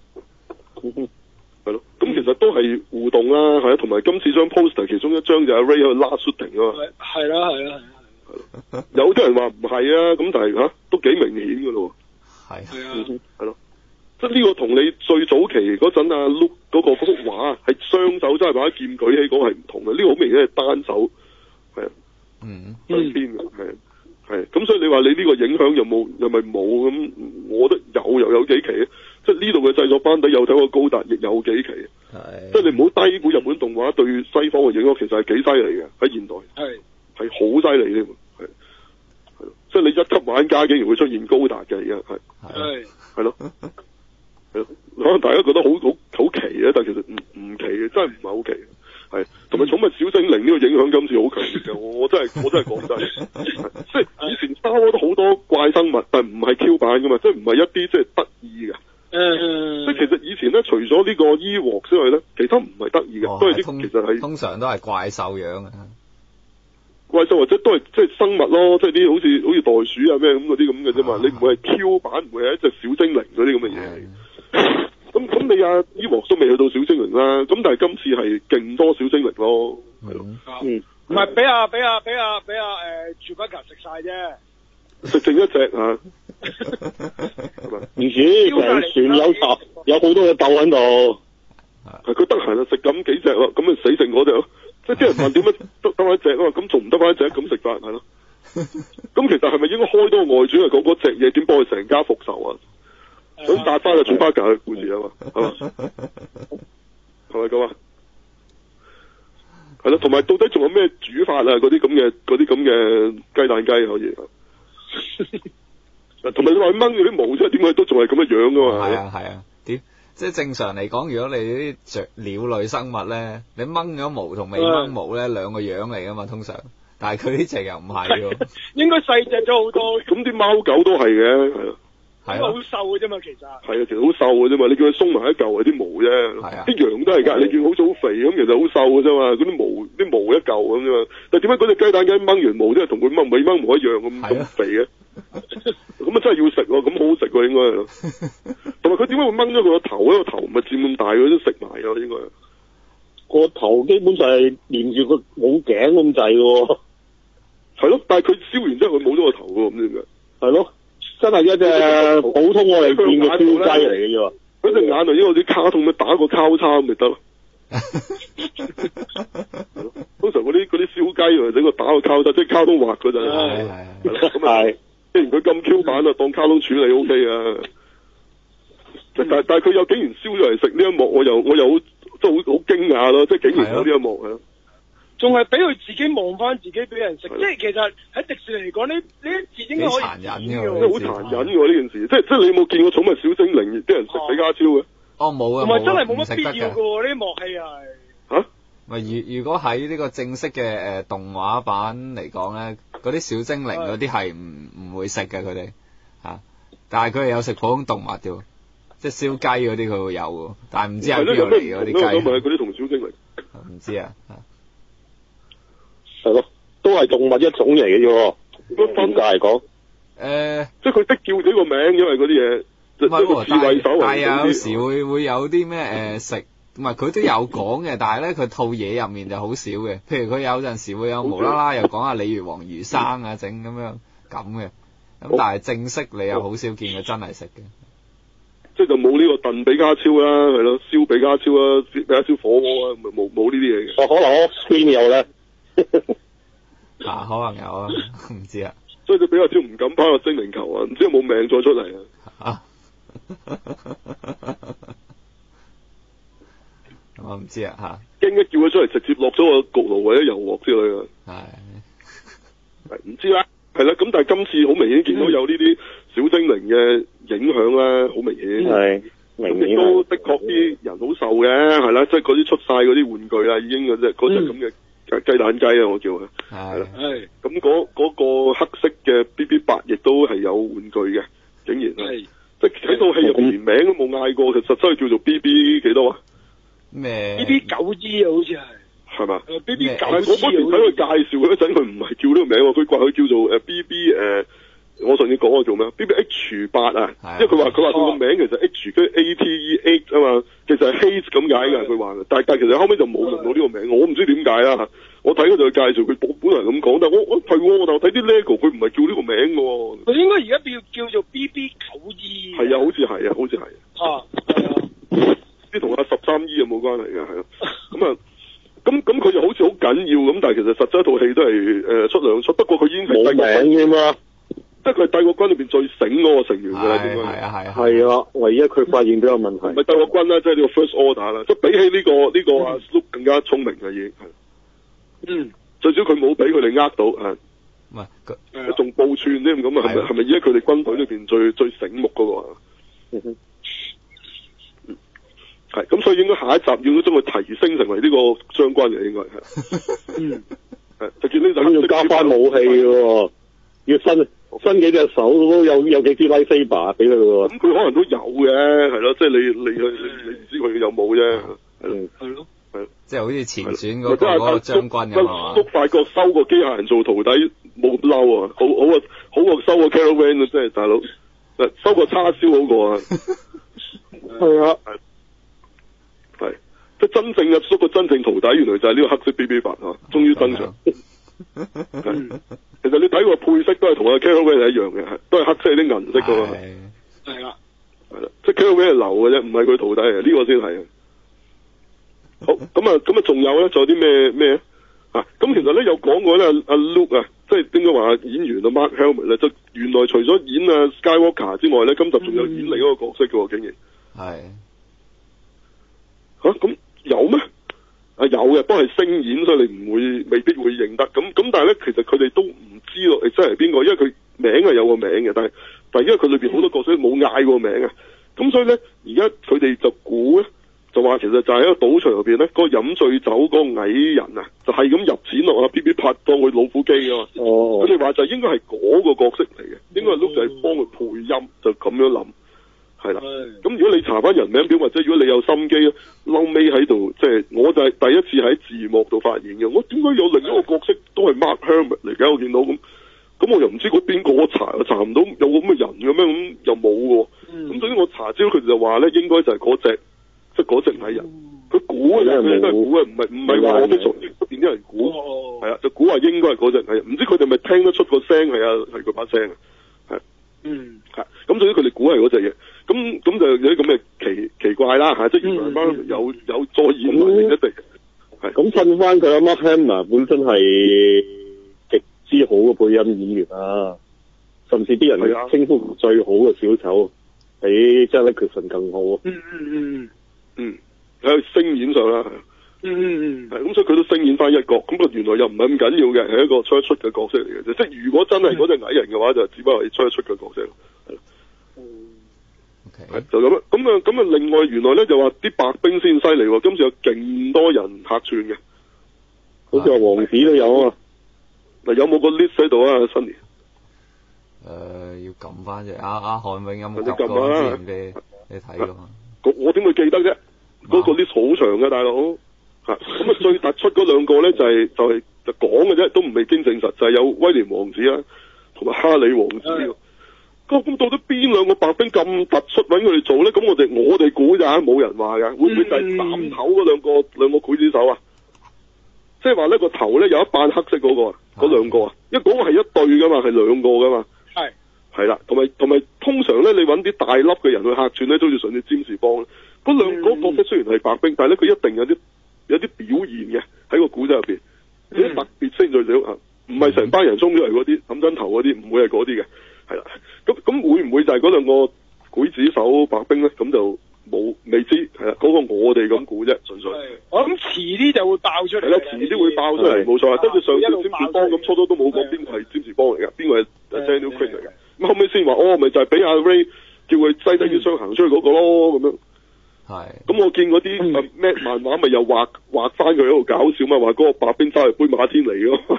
係咯，咁其實都係互動啦，係啊，同埋今次張 poster 其中一張就係 Ray 喺度 last shooting 啊嘛。 係係啦係啦。 有啲人話唔係啊，咁但係吓、啊、都幾明顯噶咯。 係。 係啊。 係咯，即係呢個同你最早期嗰陣啊 Luke 嗰個幅畫係雙手真係把劍舉起嗰個係唔同嘅，呢、這個好明顯係單手，係啊。嗯。雙邊嘅係係，咁所以你話你呢個影響有冇又咪冇咁？我覺得有又有幾奇啊！即係呢度嘅製作班底有睇過高達，亦有幾奇。係。即係你唔好低估日本動畫對西方嘅影響，其實係幾犀利嘅喺現代。係。係好犀利添，係。係。即係你一級玩家竟然會出現高達嘅，而家係。係。係咯。係咯。可能大家覺得好好好奇啊，但係其實唔唔奇嘅，真係唔係好奇。係。同埋寵物小精靈呢個影響今次好強烈嘅，我真係我真係講真。即係以前 Star Wars都好多怪生物，但係唔係 Q 版噶嘛，即係唔係一啲即係得意嘅。嗯，即係其實以前咧，除咗呢個 Ewok 之外咧，其他唔係得意嘅，哦、都係啲其實係通常都係怪獸樣嘅， 怪獸或者都係即係生物咯，即係啲好似好似袋鼠啊咩咁嗰啲咁嘅啫嘛，啊、你唔會係 Q 版，唔會係一隻小精靈嗰啲咁嘅嘢嚟。咁咁你阿 Ewok 都未去到小精靈啦，咁但係今次係勁多小精靈咯，係咯， 嗯，唔係俾阿俾阿俾阿俾阿誒 Chewbacca 食晒啫。 食剩一隻嚇， 唔止成船有豆，有好多嘅豆喺度。 係佢得閒就食咁幾隻咯，咁咪死剩嗰隻咯。即係啲人問點解得得翻一隻啊？咁仲唔得翻一隻咁食法係咯？咁其實係咪應該開多個外傳嚟講嗰隻嘢點幫佢成家復仇啊？想搭翻個 Chewbacca 嘅故事啊嘛，係嘛？係咪咁啊？係咯，同埋到底仲有咩煮法啊？嗰啲咁嘅嗰啲咁嘅雞蛋雞可以。同埋你話掹嗰啲毛，即係點解都仲係咁嘅樣噶嘛？ 係啊係啊，點即係正常嚟講，如果你啲雀鳥類生物咧，你掹咗毛同未掹毛咧，兩個樣嚟噶嘛，通常。但係佢呢隻又唔係喎。應該細隻咗好多。咁啲貓狗都係嘅，係啊。係好瘦嘅啫嘛，其實。係啊，其實好瘦嘅啫嘛，你叫佢鬆埋一嚿係啲毛啫。係啊。啲羊都係㗎，你見好似好肥咁，其實好瘦嘅啫嘛，嗰啲毛啲毛一嚿咁啫嘛。但係點解嗰隻雞蛋雞掹完毛都係同佢掹尾掹毛一樣咁咁肥嘅？咁啊真係要食喎，咁好好食喎應該係咯。同埋佢點解會掹咗佢個頭咧？個頭唔係佔咁大，佢都食埋㗎應該。 個頭基本上係連住個冇頸咁滯喎。 係咯，但係佢燒完之後佢冇咗個頭喎，咁點解？係咯。 真係一隻普通我哋見嘅燒雞嚟嘅啫喎， 佢隻眼就因為啲卡通咪打個交叉咁咪得咯。通常嗰啲嗰啲燒雞或者個打個交叉，即係卡通畫嗰陣。係係。咁係，既然佢咁 Q 版啊，當卡通處理 O K 啊。但但係佢又竟然燒咗嚟食呢一幕，我又我又好即係好好驚訝咯！即係竟然有呢一幕係。 仲係俾佢自己望翻自己俾人食，即係其實喺迪士尼嚟講，呢呢一節應該可以殘忍嘅， 即係好殘忍嘅呢件事。即係即係你有冇見過寵物小精靈啲人食比卡超嘅？ 哦，冇啊， 同埋真係冇乜必要嘅喎，呢啲幕戲係嚇。 咪如如果喺呢個正式嘅誒動畫版嚟講咧，嗰啲小精靈嗰啲係唔唔會食嘅佢哋嚇，但係佢哋有食普通動物嘅喎，即係燒雞嗰啲佢會有嘅，但係唔知係邊度嚟嘅嗰啲雞。 咁咪係嗰啲同小精靈？ 唔知啊。 係咯，都係動物一種嚟嘅啫喎。點解嚟講？ 誒， 即係佢識叫幾個名，因為嗰啲嘢，即係智慧手但係有時會會有啲咩誒食，唔係佢都有講嘅，但係咧佢套嘢入面就好少嘅。譬如佢有陣時會有無啦啦又講下鯉魚王魚生啊，整咁樣咁嘅。咁但係正式你又好少見佢真係食嘅。 即係就冇呢個燉比卡超啦，係咯，燒比卡超啦，比卡超火鍋啊，冇冇呢啲嘢嘅。 哦，可能我 screen 有咧。 啊，可能有啊，唔知啊。 所以佢比較少唔敢拋個精靈球啊，唔知有冇命再出嚟啊？ 我唔知啊吓。 驚一叫佢出嚟，直接落咗個焗爐或者油鑊之類啊。係。係唔知啦，係啦。咁但係今次好明顯見到有呢啲小精靈嘅影響啦，好明顯。係。咁亦都的確啲人好受嘅，係啦，即係嗰啲出晒嗰啲玩具啦，已經嗰隻嗰隻咁嘅。雞蛋雞啊，我叫佢係啦，係咁咁嗰嗰個黑色嘅 B B 八亦都係有玩具嘅，竟然係，即係喺套戲入面連名都冇嗌過，其實真係叫做 B B 幾多啊？ 咩 ？B B 九 G 啊，好似係。係嘛 ？B B 九， 我嗰時睇佢介紹嗰陣，佢唔係叫呢個名喎，佢話佢叫做誒 B B 誒。我上次講我做咩 B B H 八啊，因為佢話佢話佢個名其實 H 跟 A T E eight 啊嘛，其實係 Hate 咁解㗎，佢話，但但其實後尾就冇用到呢個名，我唔知點解啦。我睇嗰度介紹佢本本來咁講，但我我係喎，但我睇啲 Lego 佢唔係叫呢個名㗎喎。 佢應該而家叫叫做 B B 九 E。係啊，好似係啊，好似係。 啊，係啊。 啲同阿十三 E 有冇關係㗎？係啊，咁啊。咁咁佢就好似好緊要咁，但係其實實質套戲都係誒、呃、出兩出，不過佢已經係帝國軍㗎嘛，即係佢係帝國軍裏邊最醒嗰個成員㗎啦，應該係啊係啊係啊，唯一佢發現到有問題。唔係帝國軍啦，即係呢個 First Order 啦，即係比起呢、呢個呢、呢個阿 Luke 更加聰明嘅已經係。嗯，最少佢冇俾佢哋呃到啊。唔係佢仲報串添咁啊？係咪係咪而家佢哋軍隊裏邊最最醒目嗰、嗰個啊？嗯係，咁所以應該下一集要將佢提升成為呢個將軍嘅，應該係。嗯，係，就見呢就要加翻武器喎，要伸伸幾隻手都有有幾支 lightsaber 俾佢喎。咁佢可能都有嘅，係咯，即係你你你你唔知佢有冇啫。嗯，係咯，係。即係好似前傳嗰個嗰個將軍咁啊嘛。都發覺收個機械人做徒弟冇咁嬲啊，好好啊，好過收個 Kylo Ren 啊，即係大佬，收個叉燒好過啊。係啊。係，即係真正嘅叔個真正徒弟，原來就係呢個黑色 B B 八啊，終於登場。係，其實你睇個配色都係同阿 Kylo Ren 一樣嘅，都係黑色啲銀色噶嘛。係啦，係啦，即係 Kylo Ren 係流嘅啫，唔係佢徒弟啊，呢、這個先係。好，咁啊，咁啊，仲有咧，仲有啲咩咩啊？咁其實咧有講過咧，阿 Luke 啊，即係點解話演員啊 Mark Hamill 咧，就原來除咗演啊 Skywalker 之外咧，今集仲有演另一個角色嘅喎，竟然。係。吓、啊、咁有咩？啊有嘅，不過係聲演，所以你唔會未必會認得。咁咁但係咧，其實佢哋都唔知道你真係邊個，因為佢名係有個名嘅，但係但係因為佢裏邊好多角色冇嗌過名啊，咁所以咧而家佢哋就估咧，就話其實就喺個賭場入邊咧，嗰個飲醉酒嗰個矮人啊，就係咁入錢落啊 B B 拍當佢老虎機啊嘛。哦，佢哋話就應該係嗰個角色嚟嘅，應該係 Luke 就係幫佢配音，就咁樣諗。係啦，咁如果你查翻人名表，或者如果你有心機咧，嬲尾喺度，即係我就係第一次喺字幕度發現嘅。我點解有另一個角色都係 Mark Hamill嚟嘅？我見到咁，咁我又唔知嗰邊個，我查又查唔到有個咁嘅人嘅咩？咁又冇嘅。咁所以我查資料，佢哋就話咧，應該就係嗰隻，即係嗰隻矮人。佢估嘅啫，咩都係估嘅，唔係唔係話我啲熟悉嗰邊啲人估，係啊，就估話應該係嗰隻矮人。唔知佢哋咪聽得出個聲係啊，係嗰把聲啊，係。嗯，係。咁所以佢哋估係嗰隻嘢。咁咁就有啲咁嘅奇奇怪啦嚇，即係原來翻有有再演埋另一隻，係咁襯翻佢阿 Mark Hamill 本身係極之好嘅配音演員啊，甚至啲人稱呼最好嘅小丑，比 Jack Nicholson 更好啊。嗯嗯嗯嗯，喺聲演上啦，嗯嗯嗯，係咁所以佢都聲演翻一個，咁佢原來又唔係咁緊要嘅，係一個出一出嘅角色嚟嘅啫。即係如果真係嗰隻矮人嘅話，就只不過係出一出嘅角色。係、okay. 就咁啦，咁啊咁啊，另外原來咧就話啲白兵先犀利喎，今次有勁多人客串嘅，好似話王子都有啊，嗱有冇個 list 喺度啊 Sunny？ 誒，要撳翻啫，阿阿韓永有冇撳過先？你你睇噶嘛？我點會記得啫？嗰、那個 list 好長嘅大佬，吓咁啊最突出嗰兩個咧就係、是、就係、是、就講嘅啫，都唔未經證實，就係、是、有威廉王子啦，同埋哈里王子。咁咁到底邊兩個白兵咁突出揾佢哋做咧？咁我哋我哋估咋，冇人話㗎，會唔會就係斬頭嗰兩個兩個劊子手啊？即係話呢個頭咧有一瓣黑色嗰、那個啊，嗰兩個啊，因為嗰個係一對噶嘛，係兩個噶嘛。係係啦，同埋同埋通常咧，你揾啲大粒嘅人去客串咧，都好似上次占士邦嗰兩嗰個角色雖然係白兵，但係咧佢一定有啲有啲表現嘅喺個古仔入邊，有啲特別聲最少啊，唔係成班人衝出嚟嗰啲冚真頭嗰啲，唔會係嗰啲嘅。係啦，咁咁會唔會就係嗰兩個劊子手白兵咧？咁就冇未知，係啦，嗰、那個我哋咁估啫，純粹。我諗遲啲就會爆出嚟。係啦，遲啲會爆出嚟，冇錯。跟住上次占士邦咁，初初都冇講邊個係占士邦嚟㗎，邊個係 Daniel Craig 嚟㗎。咁後尾先話，哦，咪就係俾阿 Ray 叫佢擠低啲箱行出去嗰個咯，咁樣。 係。 咁我見嗰啲咩漫畫咪又畫畫翻佢喺度搞笑嘛，話嗰個白冰揸住杯馬天尼咯。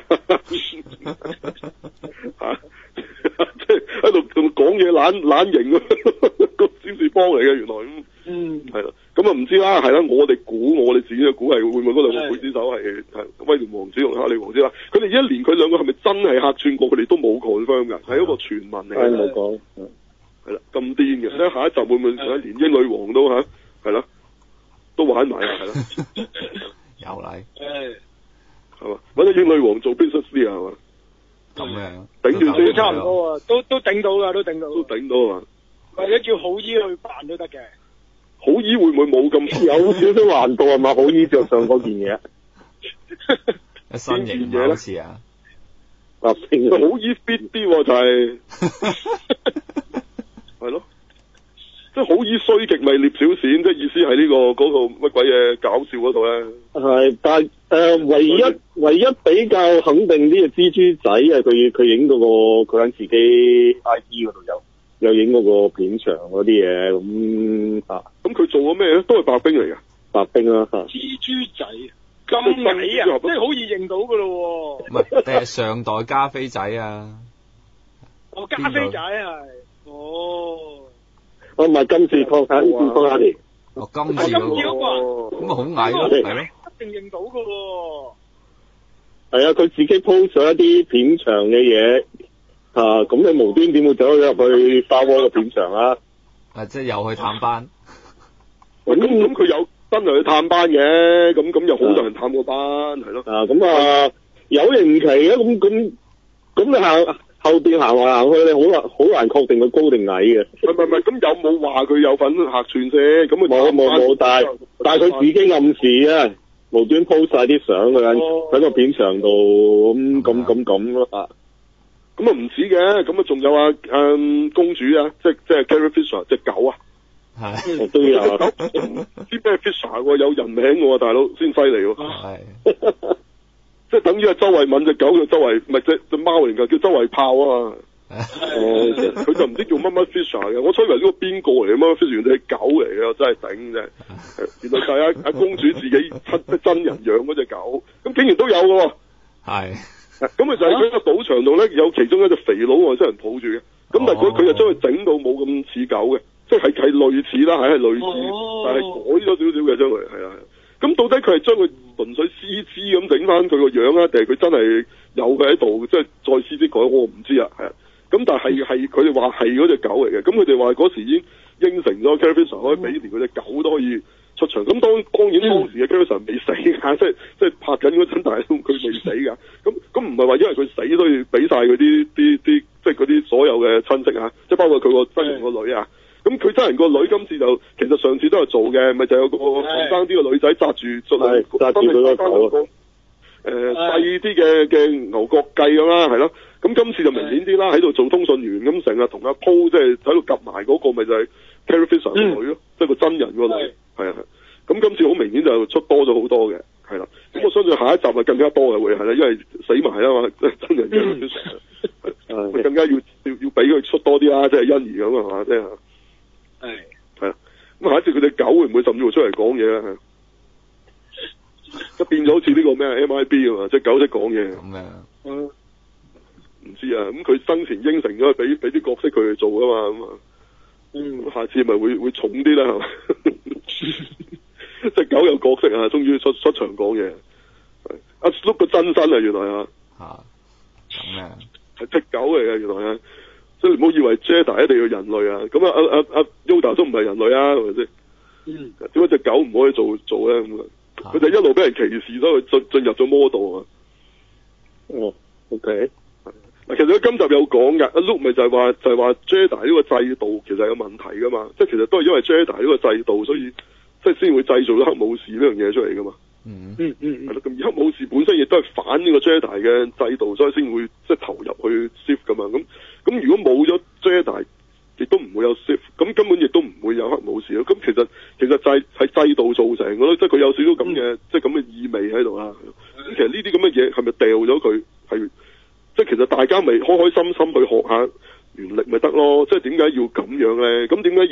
嚇！即係喺度同講嘢懶懶型啊，個占士邦嚟嘅原來咁。嗯。係啦，咁啊唔知啦，係啦，我哋估我哋自己嘅估係會唔會嗰兩個劊子手係係威廉王子同哈利王子啦？佢哋一年佢兩個係咪真係客串過？佢哋都冇 confirm 㗎，係一個傳聞嚟嘅。 冇講。 係啦，咁癲嘅，咧下一集會唔會連英女王都嚇係啦，都玩埋啊，係啦。 又嚟。 誒。 係嘛？揾咗英女王做 business 啲啊，係嘛？ 咁樣。 頂住先。 差唔多啊，都都頂到㗎，都頂到。 都頂到啊！ 或者叫好姨去扮都得嘅。 好姨會唔會冇咁有少少難度係嘛？好姨着上嗰件嘢。 新型嘢好似啊。 啊，好姨 fit 啲喎，就係。係咯。即係好姨衰極咪聶小倩，即係意思係呢個嗰個乜鬼嘢搞笑嗰度咧。 係，但係誒唯一唯一比較肯定啲嘅蜘蛛仔啊，佢佢影嗰個佢喺自己 I G 嗰度有。又影嗰個片場嗰啲嘢咁啊，咁佢做咗咩咧？都係白冰嚟嘅， 白冰啦嚇。 蜘蛛仔咁矮啊，即係好易認到噶咯喎。唔係，定係上代加菲仔啊？ 哦，加菲仔係，哦。 哦，唔係今次確睇唔確睇。 哦，今次嗰個，咁啊好矮咯，係咯。 一定認到噶喎。 係啊，佢自己 post 咗一啲片場嘅嘢。啊，咁你無端點會走咗入去花窩嘅片場啊？ 啊，即係又去探班。 咁咁佢有真係去探班嘅，咁咁有好多人探過班，係咯。 啊，咁啊有刑期嘅，咁咁咁你行後邊行來行去，你好難好難確定佢高定矮嘅。 唔係唔係，咁有冇話佢有份客串啫？咁冇冇冇，但係但係佢自己暗示啊，無端 post 晒啲相嘅喺個片場度，咁咁咁咁咯啊。 咁啊唔止嘅，咁啊仲有啊誒、嗯、公主啊，即係即係 Carrie Fisher 隻狗啊， 係都有啊， 啲咩 Fisher 喎，有人名喎，大佬先犀利喎，係，即係等於係周慧敏隻狗叫周慧，唔係隻隻貓嚟㗎，叫周慧炮啊嘛，哦，佢就唔知叫乜乜 Fisher 嘅，我初以為呢個邊個嚟嘅，乜乜 Fisher 原來係狗嚟嘅，真係頂啫，原來就係阿阿公主自己親真人養嗰隻狗，咁竟然都有嘅喎，係。咁咪就係佢個賭場度咧，有其中一隻肥佬外星人抱住嘅，咁但係佢佢就將佢整到冇咁似狗嘅，即係係類似啦，係係類似，哦、但係改咗少少嘅將佢，係啊係。咁到底佢係將佢純粹 C G 咁整翻佢個樣啊，定係佢真係有佢喺度，即係再 C G 改，我唔知啊，係啊。咁但係係佢哋話係嗰隻狗嚟嘅，咁佢哋話嗰時已經應承咗 Carrie Fisher 可以俾連嗰隻狗都可以出場，咁當當然當時嘅 Carrie Fisher 未死㗎，即係即係拍緊嗰陣，但係佢未死㗎。咁咁唔係話因為佢死所以俾晒佢啲啲啲，即係嗰啲所有嘅親戚啊，即係包括佢個真人個女啊。咁佢真人個女今次就其實上次都有做嘅，咪就有個後生啲嘅女仔揸住出嚟，揸住佢個狗。誒細啲嘅嘅牛角雞咁啦，係咯。咁今次就明顯啲啦，喺度做通訊員咁，成日同阿 Po 即係喺度夾埋嗰個，咪就係 Carrie Fisher 個女咯，即係個真人個女，係啊。咁今次好明顯就出多咗好多嘅，係啦。咁我相信下一集啊更加多嘅會係啦，因為死埋啊嘛，即係真人 Carrie Fisher，係更加要要要俾佢出多啲啦，即係欣宜咁啊嘛，即係。係。係啊。咁下一次佢隻狗會唔會甚至乎出嚟講嘢咧？就變咗好似呢個咩 M I B 啊嘛，隻狗識講嘢。咁啊。嗯。唔知啊，咁佢生前應承咗俾俾啲角色佢去做噶嘛，咁啊。嗯。下次咪會會重啲啦，係嘛？隻狗有角色啊，終於出出場講嘢。阿 Snoop 個真身啊，原來啊。吓。咁啊。係隻狗嚟嘅，原來啊。所以你唔好以為 Jedi 一定要人類啊，咁啊阿阿阿 Yoda 都唔係人類啊，係咪先？嗯。點解隻狗唔可以做做咧？咁啊？佢就一路俾人歧視，所以進進入咗 model 啊。哦 ，OK。嗱，其實佢今集有講㗎，阿 Luke 咪就係話就係話 Jedi 呢個制度其實有問題噶嘛，即係其實都係因為 Jedi 呢個制度，所以即係先會製造咗黑武士呢樣嘢出嚟噶嘛。嗯嗯嗯。係咯，咁而黑武士本身亦都係反呢個 Jedi 嘅制度，所以先會即係投入去 Sith 噶嘛。咁咁如果冇咗 Jedi，亦都唔會有 Sith，咁根本亦都唔會有黑武士咯。咁其實其實就係係制度造成嘅咯，即係佢有少少咁嘅、嗯、即係咁嘅意味喺度啦。咁其實呢啲咁嘅嘢係咪掉咗佢係？即係其實大家咪開開心心去學下原力咪得咯，即係點解要咁樣咧？咁點解要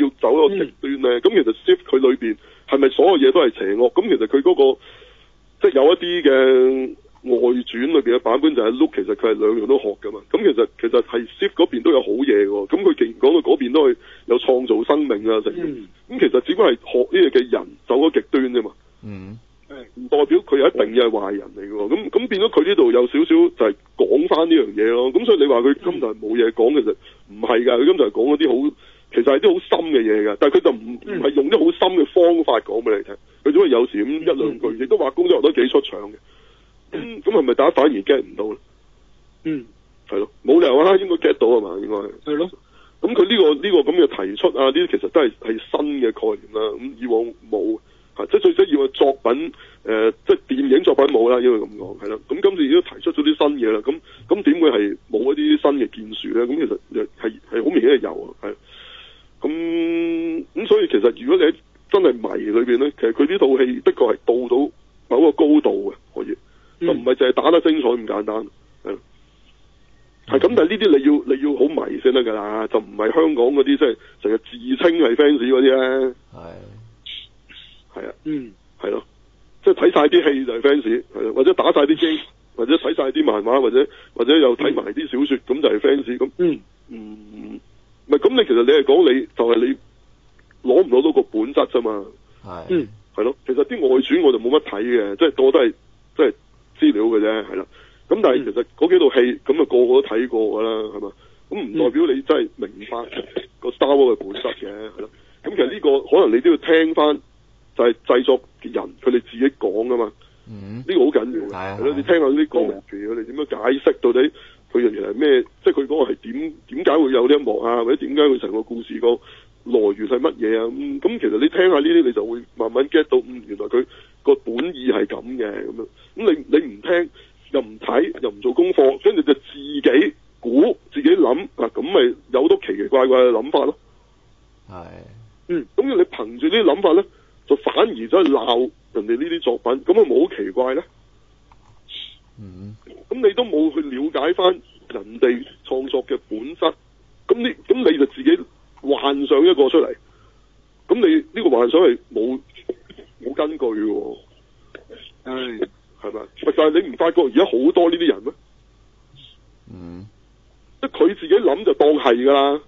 要走一個極端咧？咁、嗯、其實 Sith 佢裏邊係咪所有嘢都係邪惡？咁其實佢嗰、嗰個即係有一啲嘅外傳裏邊嘅版本就係 Luke，其實佢係兩樣都學噶嘛。咁其實其實係 Sith 嗰邊都有好嘢喎。咁佢既然講到嗰邊都係有創造生命啊，成咁、嗯，其實只不過係學呢嘢嘅人走咗極端啫嘛。嗯。唔代表佢一定係壞人嚟嘅喎，咁咁變咗佢呢度有少少就係講翻呢樣嘢咯。咁所以你話佢今集冇嘢講，其實唔係㗎，佢今集係講嗰啲好，其實係啲好深嘅嘢㗎。但係佢就唔唔係用啲好深嘅方法講俾你聽，佢只係有時咁一兩句，亦都話工作都幾出場嘅。咁咁係咪大家反而 get 唔到咧？嗯，係咯，冇理由啊，應該 get 到啊嘛，應該係。係咯。咁佢呢個呢、呢個咁嘅提出啊，呢啲其實都係係新嘅概念啦。咁以往冇。即係最緊要嘅作品，誒、呃，即係電影作品冇啦，因為咁講係啦。咁今次已經提出咗啲新嘢啦，咁咁點會係冇一啲新嘅建樹咧？咁其實係係好明顯係有啊，係。咁咁所以其實如果你喺真係迷裏邊咧，其實佢呢套戲的確係到到某個高度嘅，可以，嗯、就唔係淨係打得精彩咁簡單，係。係咁，但係呢啲你要你要好迷先得㗎啦，就唔係香港嗰啲即係成日自稱係 fans 嗰啲咧。係。係啊，嗯，係咯，即係睇晒啲戲就係 fans，係或者打晒啲機，或者睇晒啲漫畫，或者或者又睇埋啲小說，咁、嗯、就係 fans，咁，嗯，嗯，唔係咁你其實你係講你就係、是、你攞唔攞到個本質啫嘛，係，嗯，係咯，其實啲外傳我就冇乜睇嘅，即係多都係即係資料嘅啫，係啦，咁但係其實嗰幾套戲咁啊個個都睇過噶啦，係嘛，咁唔代表你真係明白個 Star Wars 嘅本質嘅，係咯，咁其實呢個可能你都要聽翻。就係製作嘅人，佢哋自己講噶嘛，呢、嗯呢個好緊要嘅。係咯，你聽下啲講明佢哋點樣解釋到底佢原來係咩？即係佢嗰個係點點解會有呢一幕啊？或者點解佢成個故事個來源係乜嘢啊？咁、嗯、咁其實你聽下呢啲，你就會慢慢 get 到，嗯，原來佢個本意係咁嘅咁樣。咁你你唔聽又唔睇又唔做功課，跟住就自己估自己諗啊，咁咪有好多奇奇怪怪嘅諗法咯。係，嗯，咁你憑住呢啲諗法咧，就反而走去鬧人哋呢啲作品，咁啊冇好奇怪咧。嗯，咁你都冇去了解翻人哋創作嘅本質，咁你咁你就自己幻想一個出嚟，咁你呢個幻想係冇冇根據嘅。係，係咪？但係你唔發覺而家好多呢啲人咩？嗯，即係佢自己諗就當係噶啦，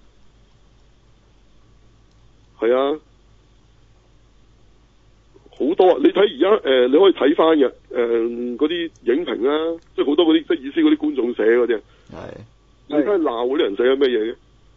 係啊。好多啊！你睇而家誒，你可以睇翻嘅誒嗰啲影評啦，即係好多嗰啲即係意思嗰啲觀眾寫嗰啲。係。你睇下鬧嗰啲人寫緊咩嘢嘅？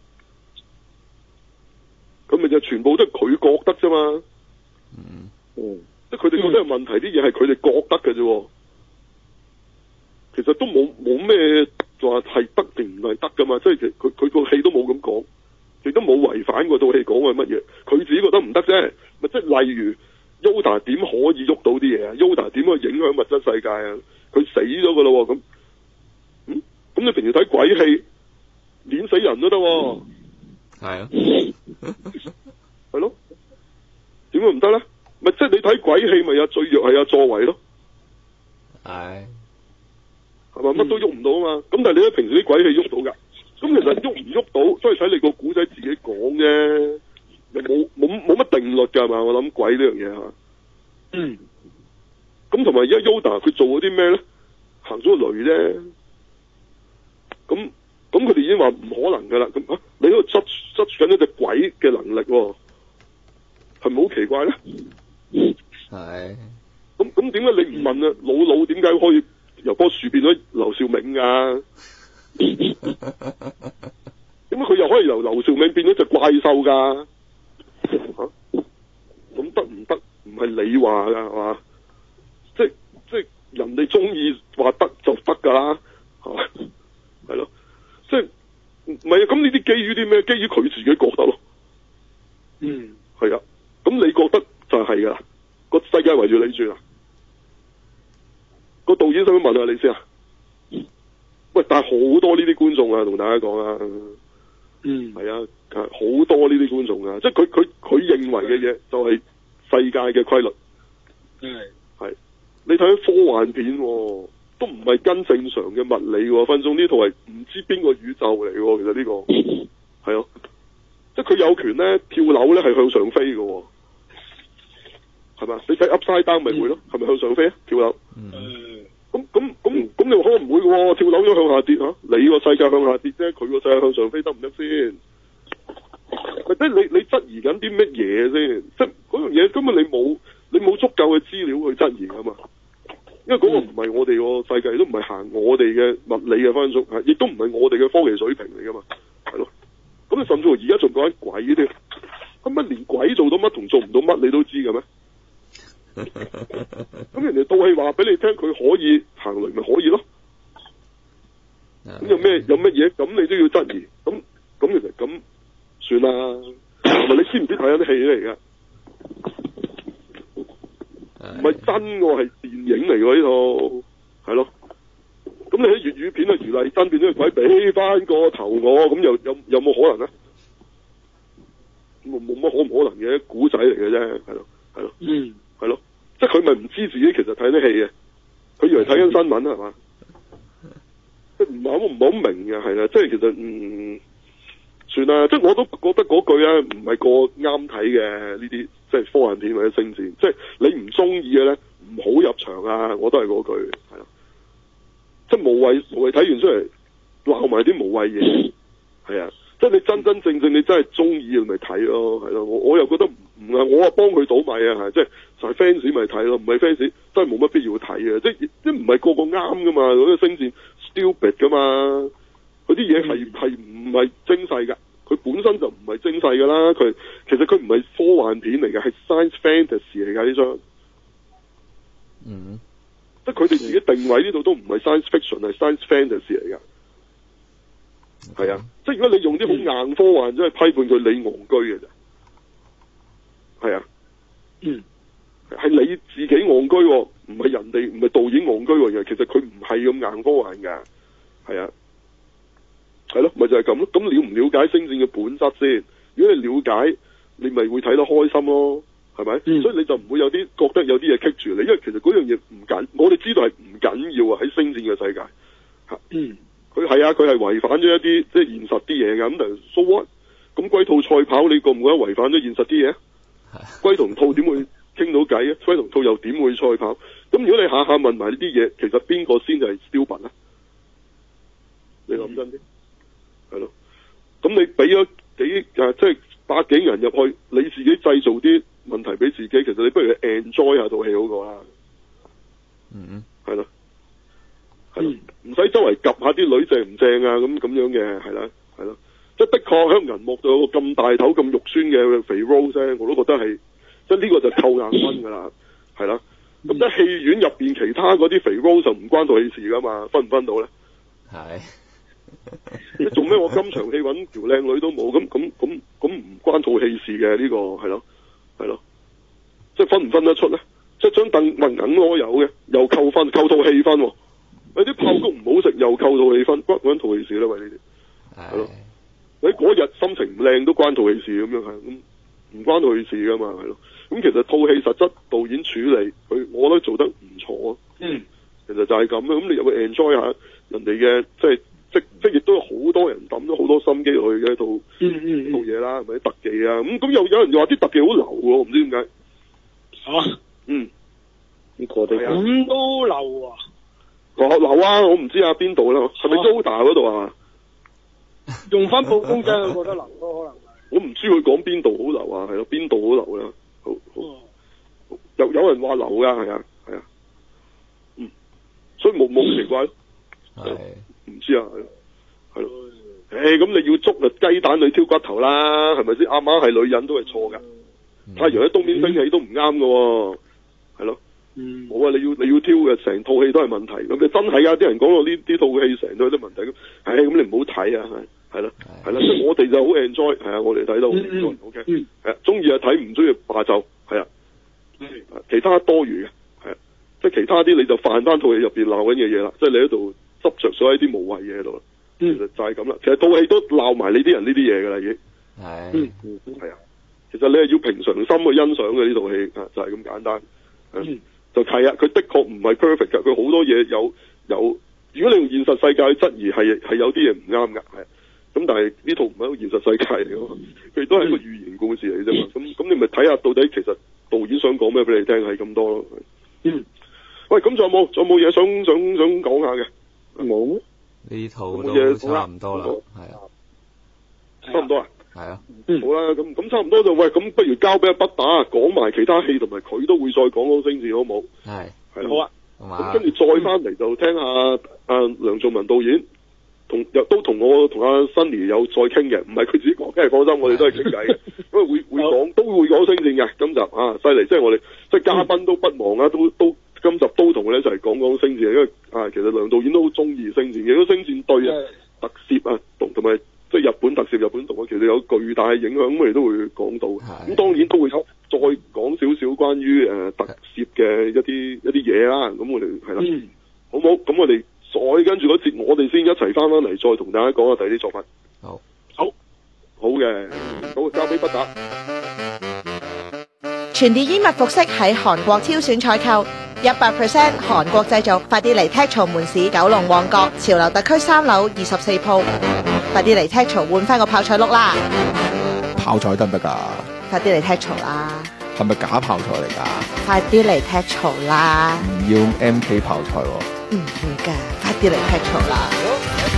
咁咪就全部都係佢覺得啫嘛。嗯。嗯。即係佢哋覺得有問題啲嘢係佢哋覺得嘅啫。其實都冇冇咩話係得定唔係得噶嘛？即係其實佢佢個戲都冇咁講，亦都冇違反過套戲講嘅乜嘢。佢自己覺得唔得啫。咪即係例如。Yoda 點可以喐到啲嘢啊 ？Yoda 點可以影響物質世界啊？佢死咗噶咯，咁，嗯，咁你平時睇鬼戲，碾死人都得，係、嗯、啊，係咯，點會唔得咧？咪即係你睇鬼戲咪有最弱係有作為咯，係，係嘛，乜都喐唔到啊嘛。咁但係你喺平時啲鬼戲喐到噶，咁其實喐唔喐到，都係睇你個古仔自己講啫。冇冇冇乜定律噶嘛？我諗鬼呢樣嘢吓。嗯。咁同埋而家 Yoda 佢做咗啲咩咧？行咗個雷啫。咁咁佢哋已經話唔可能噶啦。咁啊，你喺度執執緊一隻鬼嘅能力，係咪好奇怪咧？係。咁咁點解你唔問啊？老老點解可以由棵樹變咗劉兆銘啊？點解佢又可以由劉兆銘變咗隻怪獸噶？吓，咁得唔得？唔係你話噶係嘛？即係即係人哋中意話得就得噶啦，係嘛？係咯，即係唔係啊？咁呢啲基於啲咩？基於佢自己覺得咯。嗯，係啊。咁你覺得就係噶啦？個世界圍住你轉啊？個導演想問下你先啊？喂，但係好多呢啲觀眾啊，同大家講啊。嗯，係啊。好多呢啲觀眾啊，即係佢佢佢認為嘅嘢就係世界嘅規律。係係，你睇科幻片、哦、都唔係跟正常嘅物理喎，分鐘呢套係唔知邊個宇宙嚟喎。其實呢、呢個係咯， 即係佢有權咧跳樓咧係向上飛嘅喎，係嘛？你睇 Upside Down 咪會咯，係咪向上飛啊？跳樓。嗯。咁咁咁咁你話可能唔會嘅喎，跳樓都向下跌嚇，你個世界向下跌啫，佢個世界向上飛得唔得先？咪即係你你質疑緊啲乜嘢先？即係嗰樣嘢根本你冇你冇足夠嘅資料去質疑啊嘛。因為嗰個唔係我哋個世界，都唔係行我哋嘅物理嘅分數，亦都唔係我哋嘅科技水平嚟噶嘛，係咯。咁你甚至乎而家仲講緊鬼添，咁乜連鬼做到乜同做唔到乜你都知嘅咩？咁人哋套戲話俾你聽，佢可以行雷咪可以咯。咁有咩有乜嘢？咁你都要質疑。咁咁其實咁算啦。同埋你知唔知睇緊啲戲嚟㗎？唔係真喎，係電影嚟喎呢套，係咯。咁你喺粵語片啊，余麗珍變咗個鬼，俾翻個頭我，咁又有有冇可能咧？冇冇乜可唔可能嘅古仔嚟嘅啫，係咯，係咯，嗯，係咯，即係佢咪唔知自己其實睇啲戲嘅，佢以為睇緊新聞係嘛？即係唔係好唔係好明嘅，係啦，即係其實嗯算啦，即係我都覺得嗰句啊唔係個啱睇嘅呢啲。即係科幻片或者星戰，即係你唔中意嘅咧，唔好入場啊！我都係嗰句，係咯，即係無謂無謂睇完出嚟鬧埋啲無謂嘢，係啊！即係你真真正正你真係中意咪睇咯，係咯，我我又覺得唔係我啊幫佢倒米啊，係即係就係 fans 咪睇咯，唔係 fans 真係冇乜必要睇嘅，即係即係唔係個個啱噶嘛，嗰個星戰 stupid 噶嘛，佢啲嘢係係唔係精細噶。佢本身就唔係精細㗎啦，佢其實佢唔係科幻片嚟嘅，係 science fantasy 嚟㗎呢張。嗯，即係佢哋自己定位呢度都唔係 science fiction，係 science fantasy 嚟㗎。係、okay. 啊，即係如果你用啲好硬科幻，即係批判佢你戇居嘅啫。係啊，嗯，係你自己戇居，唔係人哋，唔係導演戇居嘅。其實佢唔係咁硬科幻㗎。係啊。係咯，咪就係咁咯。咁了唔了解星戰嘅本質先？如果你了解，你咪會睇得開心咯，係咪、嗯？所以你就唔會有啲覺得有啲嘢棘住你，因為其實嗰樣嘢唔緊，我哋知道係唔緊要啊。喺星戰嘅世界，吓，嗯，佢係啊，佢係違反咗一啲即係現實啲嘢㗎。咁就 so what？咁龜兔賽跑，你覺唔覺得違反咗現實啲嘢？龜同兔點會傾到偈啊？龜同兔又點會賽跑？咁如果你下下問埋呢啲嘢，其實邊個先就係 stupid 啊？你諗真啲。係咯，咁你俾咗幾啊，即係百幾人入去，你自己製造啲問題俾自己，其實你不如 enjoy 下套戲好過啦。嗯，係咯，係咯，唔使周圍 𥄫 下啲女正唔正啊，咁咁樣嘅，係啦，係咯，即係的確喺銀幕度有個咁大頭咁肉酸嘅肥 Rose 咧，我都覺得係，即係呢個就扣硬分噶啦，係啦，咁即係戲院入邊其他嗰啲肥 Rose 就唔關套戲事噶嘛，分唔分到咧？係。你做咩？我今場戲揾條靚女都冇，咁咁咁咁唔關套戲事嘅呢個係咯，係咯，即係分唔分得出咧？即係張凳問硬攞有嘅，又扣分，扣套氣分，有啲炮谷唔好食，又扣套氣分，關關套戲事啦？喂，呢啲係咯，你嗰日心情唔靚都關套戲事咁樣係，咁唔關套戲事噶嘛，係咯。咁其實套戲實質導演處理佢，我覺得做得唔錯。嗯，其實就係咁啦。咁你又會 enjoy 下人哋嘅即係。即即亦都有好多人抌咗好多心機落去嘅一套、嗯嗯、套嘢啦，係咪啲特技啊？咁咁又有人話啲特技好流喎，唔知點解。啊，嗯，呢個哋咁都流啊？哦，流啊！我唔知啊，邊度啦？係咪 Yoda 嗰度啊？用翻布公仔，我覺得流咯，可能係。我唔知佢講邊度好流啊，係咯？邊度好流啦？好，好，好有有人話流噶，係啊，係啊，嗯，所以冇冇奇怪咯，係。唔知啊，係咯，誒，咁、欸、你要捉啊雞蛋裏挑骨頭啦，係咪先？阿媽係女人都係錯噶，太陽喺東邊升起都唔啱噶，係咯，冇啊，你要你要挑嘅，成套戲都係問題，咁你真係啊，啲人講到呢呢套戲成套都係問題，咁，唉，咁你唔好睇啊，係，係啦，係啦，即係我哋就好 enjoy，係啊，我哋睇到好 enjoy，OK，係啊，中意啊睇，唔中意罷就，係啊，其他多餘嘅，係啊，即係其他啲你就犯翻套戲入邊鬧緊嘅嘢啦，即係你喺度。執着咗喺啲無謂嘢喺度啦，其實就係咁啦。其實套戲都鬧埋你啲人呢啲嘢噶啦，已經係，嗯，係啊。其實你係要平常心去欣賞嘅呢套戲啊，就係、是、咁簡單。嗯，就係啊，佢的確唔係 perfect 噶，佢好多嘢有有。如果你用現實世界去質疑，係係有啲嘢唔啱噶，係。 咁但係呢套唔係一個現實世界嚟噶嘛，佢都係一個寓言故事嚟啫嘛。咁咁你咪睇下到底其實導演想講咩俾你聽係咁多咯。嗯。喂，咁仲有冇？仲有冇嘢想想想講下嘅？冇。 呢套都差唔多啦，係啊。 差唔多啊？ 係啊。 嗯。好啦，咁咁差唔多就喂，咁不如交俾阿不打講埋其他戲，同埋佢都會再講嗰個星戰，好唔好？ 係。 係好啊。 咁跟住再翻嚟就聽下阿梁仲文導演同又都同我同阿 Sunny 有再傾嘅，唔係佢自己講，梗係放心，我哋都係傾偈嘅，因為會會講都會講星戰嘅。今集啊犀利，即係我哋即係嘉賓都不忘啊，都都今集都同我哋一齊講講星戰，因為啊其實梁導演都好中意星戰嘅，都星戰對啊特攝啊同同埋即係日本特攝、日本動畫其實有巨大嘅影響，咁我哋都會講到。咁當然都會再講少少關於誒、呃、特攝嘅一啲一啲嘢啦。咁我哋係啦，嗯、好唔好？咁我哋再跟住嗰節，我哋先一齊翻翻嚟，再同大家講下第啲作品。 好， 好，好嘅，好交俾不打。 全電衣物服飾喺韓國挑選採購，一百 percent 韓國製造，快啲嚟踢槽門市九龍旺角潮流特區三樓二十四鋪，快啲嚟踢槽換翻個泡菜碌啦！ 泡菜得唔得㗎？ 快啲嚟踢槽啦！ 係咪假泡菜嚟㗎？ 快啲嚟踢槽啦！ 唔要 M K 泡菜喎。 唔會㗎，快啲嚟踢槽啦！